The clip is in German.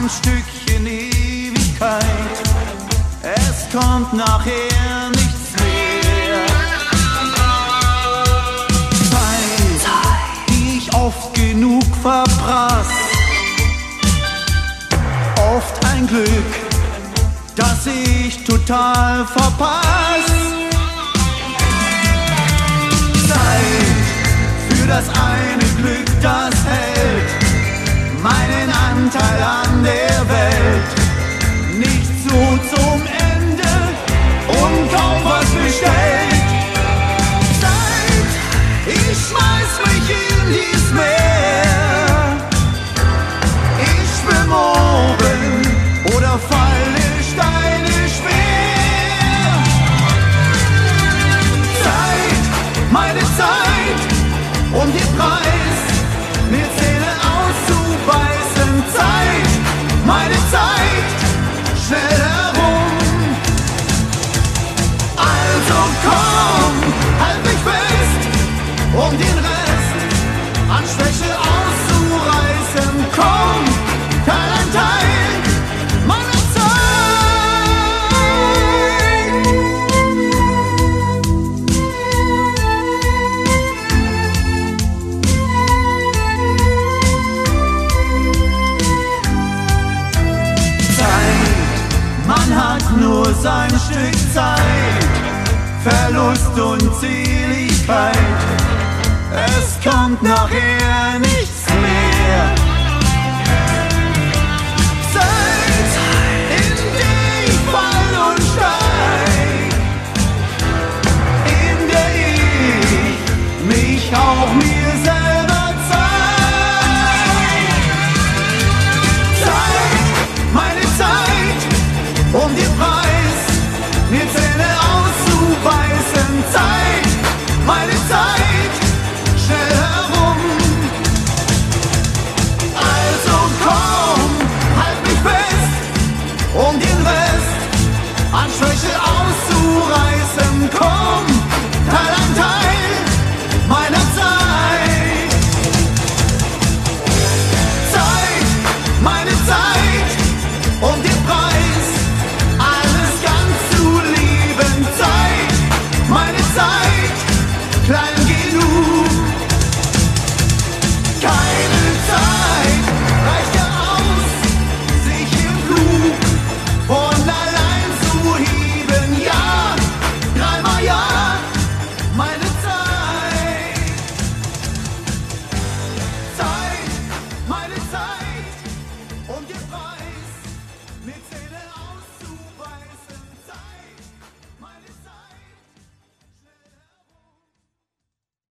ein Stückchen Ewigkeit. Es kommt nachher nichts mehr. Zeit, die ich oft genug verprass. Oft ein Glück, das ich total verpass. Zeit für das eine Glück, das hält meinen Anteil an der Welt. Nicht so zum Ende und kaum was bestellt. Zeit, ich schmeiß mich in dies Meer. Ich schwimm oben oder falle Steine schwer. Zeit, meine Zeit, um den Preis mir Zähne auszubeißen. Zeit, meine Zeit, schnell herum. Also komm, halt mich fest, um den Rest an Schwäche auszureißen. Komm, teil ein Teil meiner Man hat nur sein Stück Zeit, Verlust und Seligkeit. Es kommt nachher nichts mehr.